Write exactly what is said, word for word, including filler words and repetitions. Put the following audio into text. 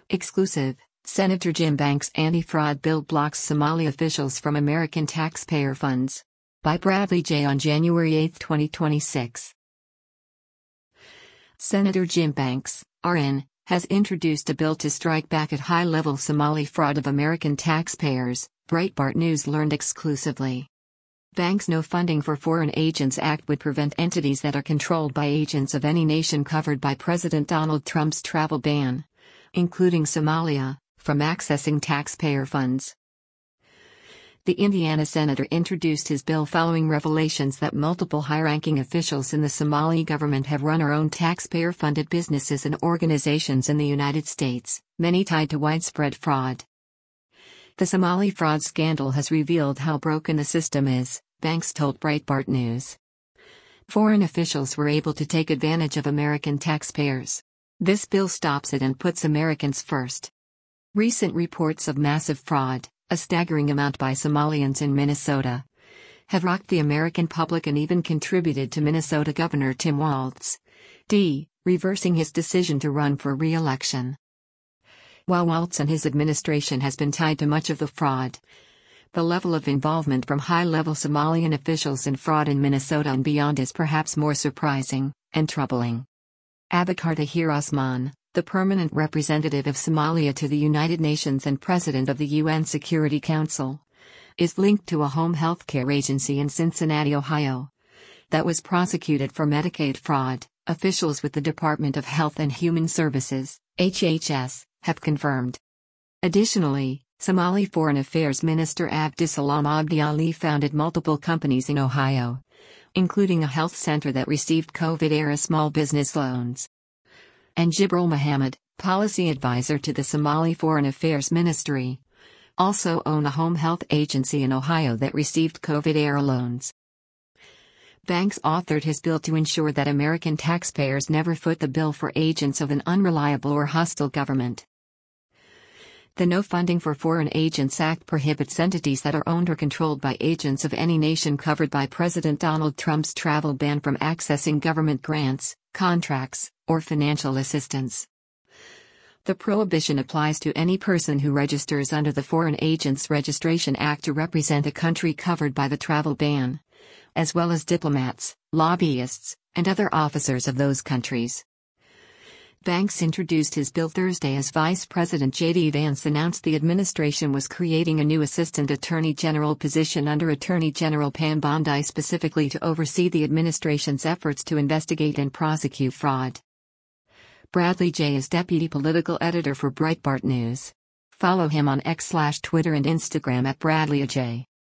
Exclusive: Senator Jim Banks' anti-fraud bill blocks Somali officials from American taxpayer funds. By Bradley J. On January eighth, twenty twenty-six. Senator Jim Banks, R N, has introduced a bill to strike back at high-level Somali fraud of American taxpayers, Breitbart News learned exclusively. Banks' No Funding for Foreign Agents Act would prevent entities that are controlled by agents of any nation covered by President Donald Trump's travel ban, including Somalia, from accessing taxpayer funds. The Indiana senator introduced his bill following revelations that multiple high-ranking officials in the Somali government have run or owned taxpayer-funded businesses and organizations in the United States, many tied to widespread fraud. The Somali fraud scandal has revealed how broken the system is, Banks told Breitbart News. Foreign officials were able to take advantage of American taxpayers. This bill stops it and puts Americans first. Recent reports of massive fraud, a staggering amount by Somalians in Minnesota, have rocked the American public and even contributed to Minnesota Governor Tim Walz, D, reversing his decision to run for re-election. While Walz and his administration has been tied to much of the fraud, the level of involvement from high-level Somalian officials in fraud in Minnesota and beyond is perhaps more surprising and troubling. Abakar Tahir Osman, the permanent representative of Somalia to the United Nations and president of the U N Security Council, is linked to a home health care agency in Cincinnati, Ohio, that was prosecuted for Medicaid fraud, officials with the Department of Health and Human Services, H H S, have confirmed. Additionally, Somali Foreign Affairs Minister Abdisalam Abdi Ali founded multiple companies in Ohio, including a health center that received COVID-era small business loans. And Jibril Muhammad, policy advisor to the Somali Foreign Affairs Ministry, also own a home health agency in Ohio that received COVID-era loans. Banks authored his bill to ensure that American taxpayers never foot the bill for agents of an unreliable or hostile government. The No Funding for Foreign Agents Act prohibits entities that are owned or controlled by agents of any nation covered by President Donald Trump's travel ban from accessing government grants, contracts, or financial assistance. The prohibition applies to any person who registers under the Foreign Agents Registration Act to represent a country covered by the travel ban, as well as diplomats, lobbyists, and other officers of those countries. Banks introduced his bill Thursday as Vice President J D Vance announced the administration was creating a new Assistant Attorney General position under Attorney General Pam Bondi specifically to oversee the administration's efforts to investigate and prosecute fraud. Bradley J. is Deputy Political Editor for Breitbart News. Follow him on X slash Twitter and Instagram at Bradley J.